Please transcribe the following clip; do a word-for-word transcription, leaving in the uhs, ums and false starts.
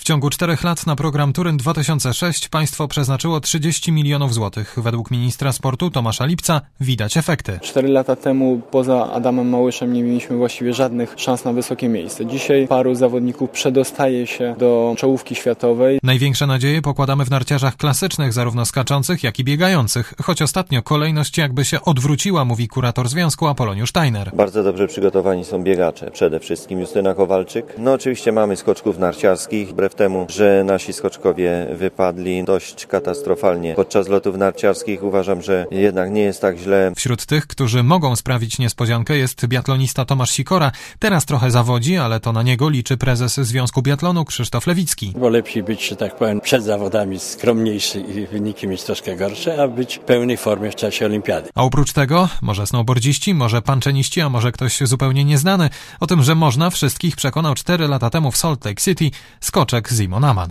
ciągu czterech lat na program Turyn dwa tysiące sześć państwo przeznaczyło trzydzieści milionów złotych. Według ministra sportu Tomasza Lipca widać efekty. Cztery lata temu poza Adamem Małyszem nie mieliśmy właściwie żadnych szans na wysokie miejsce. Dzisiaj paru zawodników przedostaje się do czołówki światowej. Największe nadzieje pokładamy w narciarzach klasycznych, zarówno skaczących, jak i biegających, choć ostatnio kolejność jakby się odwróciła, mówi kurator związku Apoloniusz Tajner. Bardzo dobrze przygotowani są biegacze, przede wszystkim Justyna Kowalczyk. No oczywiście mamy skoczków narciarskich, wbrew temu, że nasi skoczkowie wypadli dość katastrofalnie podczas lotów narciarskich. Uważam, że jednak nie jest tak źle. Wśród tych, którzy mogą sprawić niespodziankę, jest biatlonista Tomasz Sikora. Teraz trochę zawodzi, ale to na niego liczy prezes Związku Biatlonu Krzysztof Lewicki. Bo lepiej być, że tak powiem, przed zawodami skromniejszy i wyniki mieć troszkę gorsze, a być w pełnej formie w czasie olimpiady. A oprócz tego, może snowboardziści, może panczeniści, a może ktoś zupełnie nieznany. O tym, że można, wszystkich przekonał cztery lata temu w Salt Lake City skoczek Simon Ammann.